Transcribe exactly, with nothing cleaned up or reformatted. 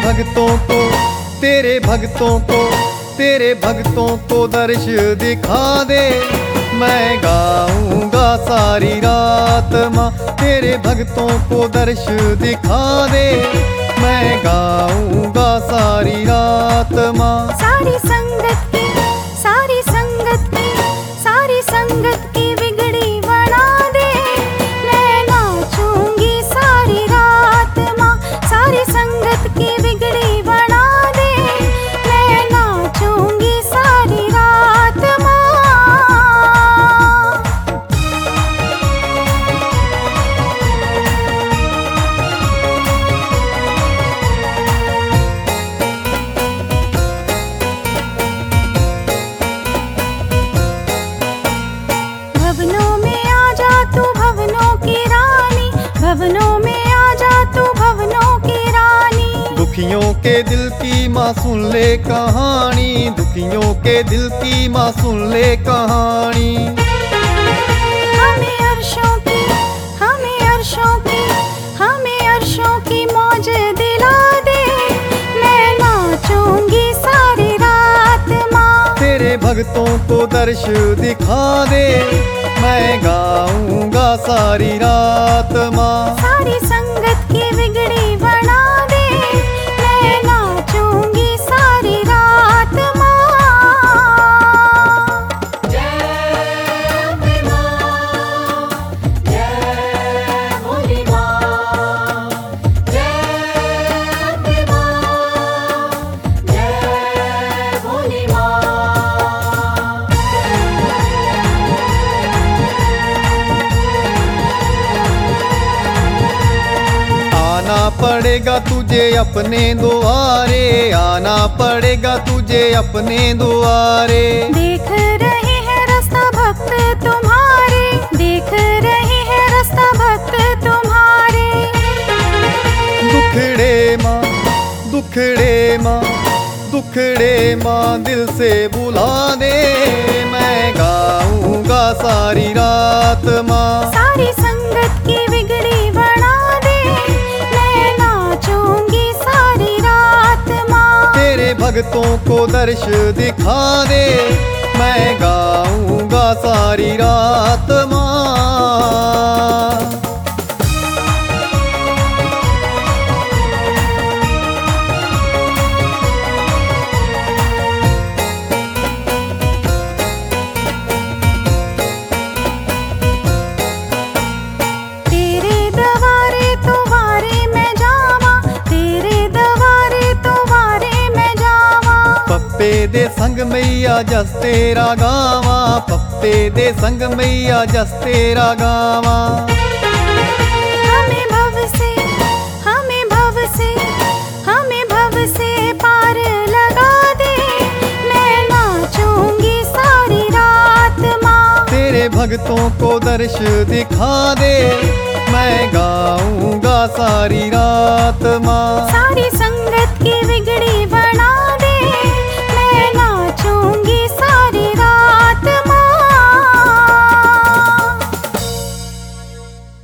भक्तों को तेरे भक्तों को तेरे भक्तों को दर्श दिखा दे। मैं गाऊंगा सारी रात माँ, तेरे भक्तों को दर्श दिखा दे। मैं गाऊंगा सारी रात माँ। सारी संगत की सारी संगत की सारी संगत की बिगड़ी बना दे। मैं नाचूंगी सारी रात माँ, सारी संगत की बिगड़ी बना दे। मैं नाचूंगी सारी रात माँ। भवनों में आ जा तू भवनों की रानी, भवनों में आ जा तू भवनों की रानी। दुखियों के दिल की माँ सुन ले कहानी, दुखियों के दिल की माँ सुन ले कहानी। हमें अर्शों की हमें अर्शों की हमें अर्शों की मौज दिला दे। मैं नाचूंगी सारी रात माँ, तेरे भक्तों को दर्श दिखा दे। मैं गाऊंगा सारी रात माँ। सारी संगत की बिगड़ी बना दे। मैं नाचूंगी सारी रात माँ। आना पड़ेगा तुझे अपने द्वारे, आना पड़ेगा तुझे अपने द्वारे। देख रहे हैं रास्ता भक्त तुम्हारे, देख रहे हैं रास्ता भक्त तुम्हारे। दुखड़े माँ दुखड़े माँ दुखड़े माँ दिल से बुला दे। मैं गाऊंगा सारी रात माँ। सारी संगत की बिगड़ी बना दे। मैं नाचूंगी सारी रात माँ, तेरे भक्तों को दर्श दिखा दे। मैं गाऊंगा सारी रात माँ। तेरे दवारे तो वारे मैं जावा, तेरे दवारे तो वारे मैं जावा। पप्पे दे संग मैया जस तेरा गावा, पप्पे दे संग मैया जस तेरा गावा। हमें भव से हमें भव से हमें भव से पार लगा दे। मैं नाचूंगी सारी रात माँ, तेरे भक्तों को दर्श दिखा दे। मैं गाऊंगा सारी रात माँ। सारी संगत की बिगड़ी बना